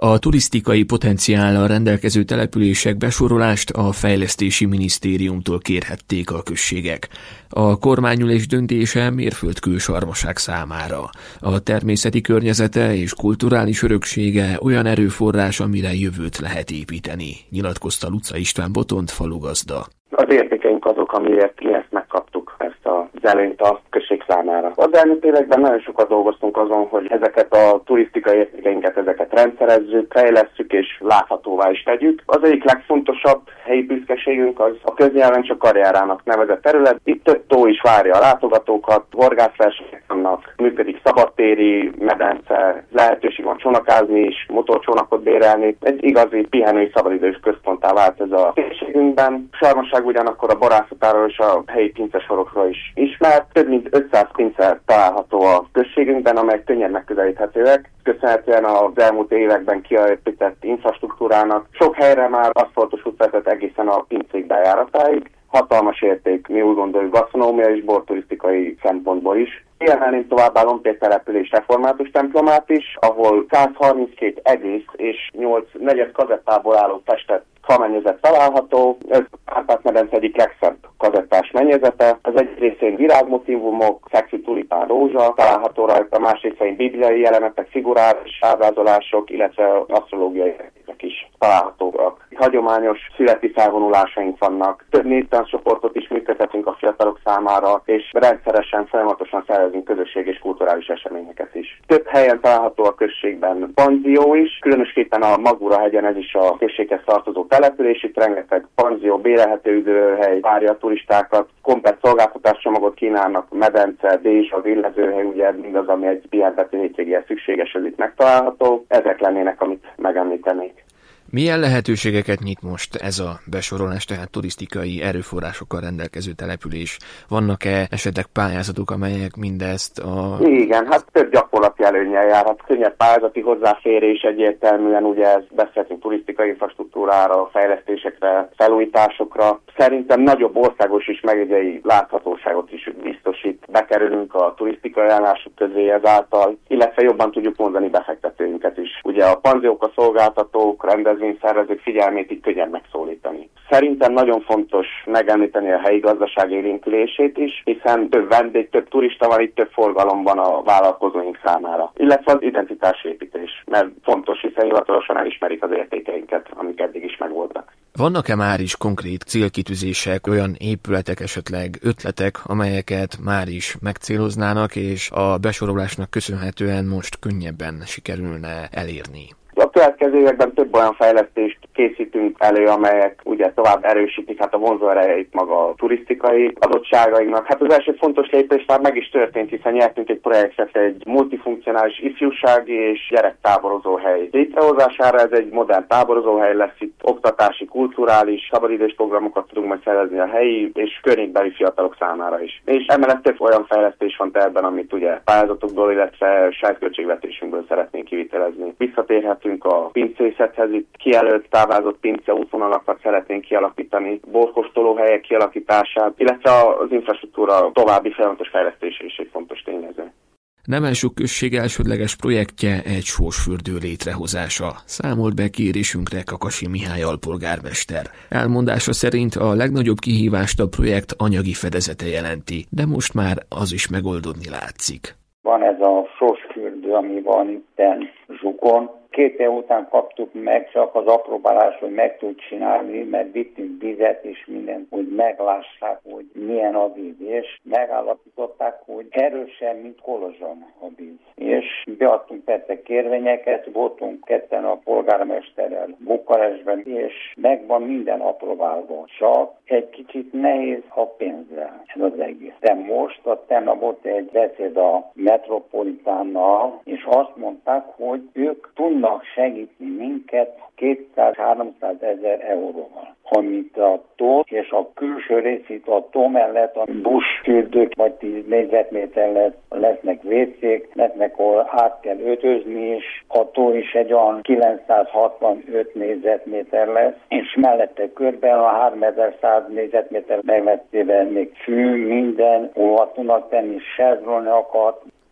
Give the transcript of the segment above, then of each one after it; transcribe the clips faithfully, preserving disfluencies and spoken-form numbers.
A turisztikai potenciállal rendelkező települések besorolást a Fejlesztési Minisztériumtól kérhették a községek. A kormányülés döntése mérföldkő Sarmaság számára. A természeti környezete és kulturális öröksége olyan erőforrás, amire jövőt lehet építeni, nyilatkozta Luca István Botont falugazda. Az értékeink azok, amiért mi ezt megkaptuk, ezt az előnyt a község számára. Az elmúlt években nagyon sokat dolgoztunk azon, hogy ezeket a turisztikai értékeinket, ezeket rendszerezzük, fejlesszük és láthatóvá is tegyük. Az egyik legfontosabb helyi büszkeségünk az a köznyelven csak karjárának nevezett terület. Itt több tó is várja a látogatókat, horgászversenyek vannak, működik szabadtéri medence, lehetőség van csónakázni is, motorcsónakot bérelni. Egy igazi pihenői szabadidős központtá vált ez a térségünkben. Sarmaság ugyanakkor a borászatáról és a helyi pincesorokról is ismert. Több mint ötszáz pince található a községünkben, amelyek könnyen megközelíthetőek. Köszönhetően az elmúlt években kiépített infrastruktúrának sok helyre már aszfaltos út vezet egészen a pincék bejáratáig. Hatalmas érték, mi úgy gondoljuk, gasztronómia és borturisztikai szempontból is. Kiemelném továbbá Lompér település református templomát is, ahol százharminckét egész és nyolc negyed kazettából álló festett famennyezet található. Ez Kárpát-medence egyik legszebb kazettás mennyezete. Az egy részén virágmotívumok, szexi tulipán rózsa található rajta, a másik részén bibliai jelenetek, figurális ábrázolások, illetve asztrológiai értékek is találhatóak. Hagyományos születi felvonulásaink vannak. Több néptánccsoportot is működtetünk a fiatalok számára, és rendszeresen, folyamatosan szervezünk közösség és kulturális eseményeket is. Több helyen található a községben panzió is, különösképpen a Magura hegyen, ez is a községhez tartozó település, itt rengeteg panzió, bérelhető üdülőhely várja a turistákat, komplett szolgáltatáscsomagot kínálnak, medence, dés, az illezőhely, ugye mindaz, ami egy pihentető hétvégéhez szükséges, ez itt megtalálható. Ezek lennének, amit megemlítenék. Milyen lehetőségeket nyit most ez a besorolás, tehát turisztikai erőforrásokkal rendelkező település? Vannak-e esetleg pályázatok, amelyek mindezt a... Igen, hát több gyakorlati előnnyel jár. Hát könnyebb pályázati hozzáférés egyértelműen, ugye ezt beszéltünk turisztikai infrastruktúrára, fejlesztésekre, felújításokra. Szerintem nagyobb országos és megegyei láthatóságot is biztosít. Bekerülünk a turisztikai állások közé ezáltal, illetve jobban tudjuk mondani befektetőinket is. Ugye a panziók, a szolgáltatók, rendezvényszervezők figyelmét így könnyebb megszólítani. Szerintem nagyon fontos megemlíteni a helyi gazdaság élénkülését is, hiszen több vendég, több turista van, itt több forgalom van a vállalkozóink számára. Illetve az identitásépítés, mert fontos, hiszen hivatalosan elismerik az értékeinket, amik eddig is megvoltak. Vannak-e már is konkrét célkitűzések, olyan épületek, esetleg ötletek, amelyeket már is megcéloznának, és a besorolásnak köszönhetően most könnyebben sikerülne elérni? A következő években több olyan fejlesztést készítünk elő, amelyek ugye tovább erősítik hát a vonzóerejét maga a turisztikai adottságainknak. Hát az első fontos lépés már meg is történt, hiszen nyertünk egy projektet egy multifunkcionális ifjúsági és gyerektáborozóhely létrehozására. Ez egy modern táborozóhely lesz, itt oktatási, kulturális, szabadidős programokat tudunk majd szervezni a helyi és környékbeli fiatalok számára is. És emellett több olyan fejlesztés van tervben, amit ugye pályázatokból, illetve saját költségvetésünkből szeretnénk kivitelezni. Visszatérhetünk a pincészethez, itt kijelölt, táblázott pince útvonalakat szeretnénk kialakítani, borkóstolóhelyek kialakítását, illetve az infrastruktúra további folyamatos fejlesztése is egy fontos tényező. Nemelsuk község elsődleges projektje egy sósfürdő létrehozása. Számolt be kérésünkre Kakasi Mihály alpolgármester. Elmondása szerint a legnagyobb kihívást a projekt anyagi fedezete jelenti, de most már az is megoldódni látszik. Van ez a sósfürdő, ami van itten Zsukon. Két év után kaptuk meg csak az apróbálás, hogy meg tud csinálni, mert vittünk vizet és mindent, hogy meglássák, hogy milyen a víz. És megállapították, hogy erősebb, mint Kolozsván a víz. És beadtunk persze kérvényeket, voltunk ketten a polgármesterrel Bukarestben, és megvan minden apróbálva. Csak egy kicsit nehéz a pénzzel ez az egész. De most a tegnap volt egy beszéd a Metropolitánnal, és azt mondták, hogy ők tudnak segíteni minket kétszáz-háromszáz ezer euróval. Amit a tó és a külső részét a tó mellett a buszfürdők vagy tíz négyzetméter lesznek vécék, lesznek, ahol át kell ötözni, és a tó is egy olyan kilencszázhatvanöt négyzetméter lesz, és mellette körben a háromezer-száz négyzetméter meglettével még fű, minden, hova tudnak tenni sezlonyokat,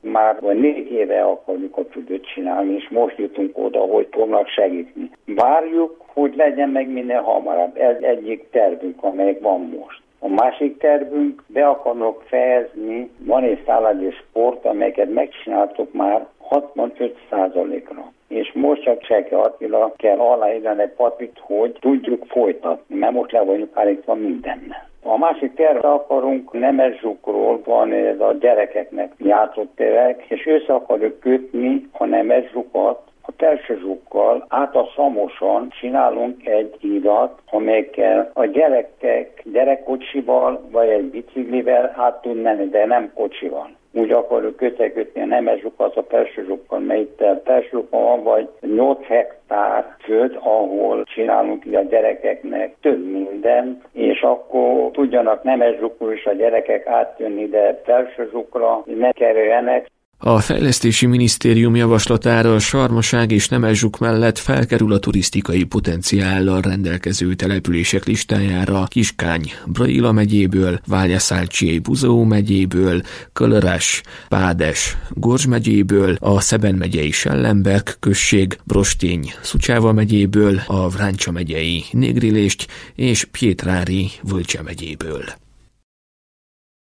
Már vagy négy éve akarjuk a fürdőt csinálni, és most jutunk oda, hogy fognak segíteni. Várjuk, hogy legyen meg minél hamarabb. Ez egyik tervünk, amelyik van most. A másik tervünk, be akarnak fejezni, van egy szállási sport, amelyeket megcsináltuk már hatvanöt százalékra. És most csak Cseke Attila kell aláírni egy papírt, hogy tudjuk folytatni, mert most le vagyunk állítva mindennel. A másik terve akarunk, nemes zsukról van ez a gyerekeknek játszott terek, és össze akarjuk kötni a nemes zsukat a telsőzsukkal, át a Szamoson csinálunk egy hidat, amelyekkel a gyerekek gyerekkocsival vagy egy biciklivel át tud menni, de nem kocsival. Úgy akarjuk összekötni a nemes zsukat a telsőzsukkal, melyik telsőzsukon van vagy nyolc hektár föld, ahol csinálunk így a gyerekeknek több mindent, és akkor tudjanak nemes zsukról is a gyerekek átjönni, de telsőzsukra ne kerüljenek. A Fejlesztési Minisztérium javaslatára Sarmaság és Nemezsuk mellett felkerül a turisztikai potenciállal rendelkező települések listájára Kiskány Braila megyéből, Váljaszálcsiei Buzeó megyéből, Kölöres, Pádes Gorz megyéből, a Szeben megyei Sellemberg község, Brostény Szucsáva megyéből, a Vráncsa megyei Négrilést és Pietrári Völcse megyéből.